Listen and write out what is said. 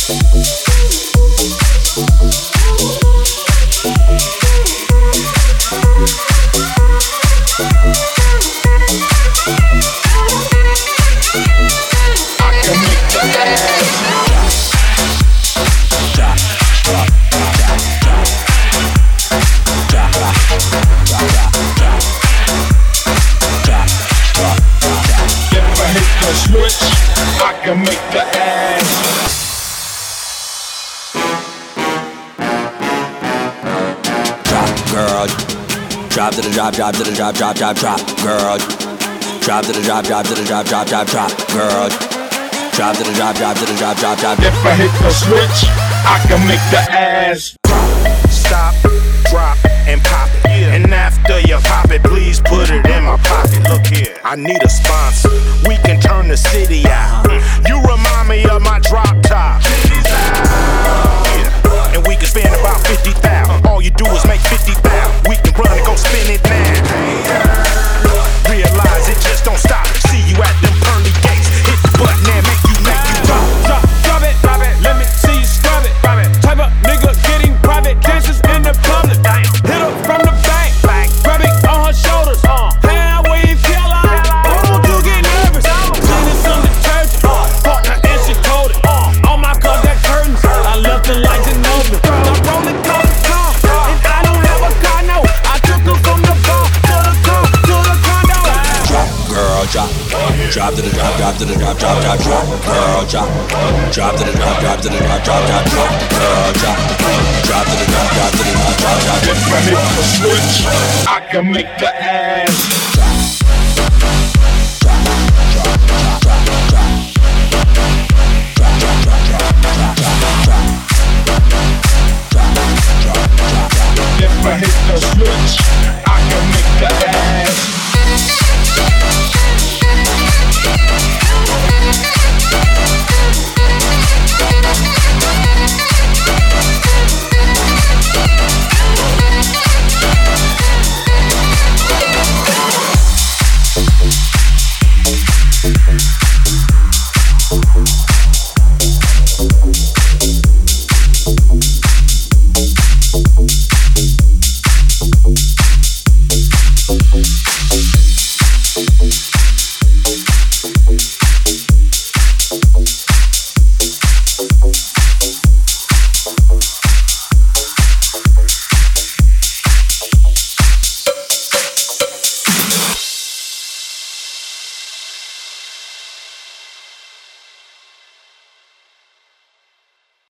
Drop to the drop, drop to the drop, drop, drop, drop, girl. Drop to the drop, drop to the drop, drop, drop, drop, girl. Drop to the drop, drop to the drop, drop, drop. If I hit the switch, I can make the ass stop, drop, and pop it. And after you pop it, please put it in my pocket. Look here, I need a sponsor. We can turn the city out. You remind me of my drop top. Yeah. And we can spend about 50,000. All you do is make 50,000. We can run and go spin it now. Realize it just don't stop. See you at them pearly gates. Hit the button and make you drop, drop it, drop it. Let me see you scrub it. Type of nigga getting private dances in the public. Hit her from the back, grab it on her shoulders. Hand wave killer. Oh, you get nervous. Cleaning some detergent. Partner and she coated. On my car that curtains. I left the lights in open. I'm rolling car to car, and I don't have a car, no. I took her from the bar to the car to the condo. Drop, girl, drop. Drop to the drop, drop to the drop, drop, drop, drop, girl, drop. Drop to the drop, drop to the drop, drop, drop, drop, girl, drop. Drop to the drop, drop to the drop, drop, drop. If I hit the switch, I can make the ass If I hit the switch, I can make the ass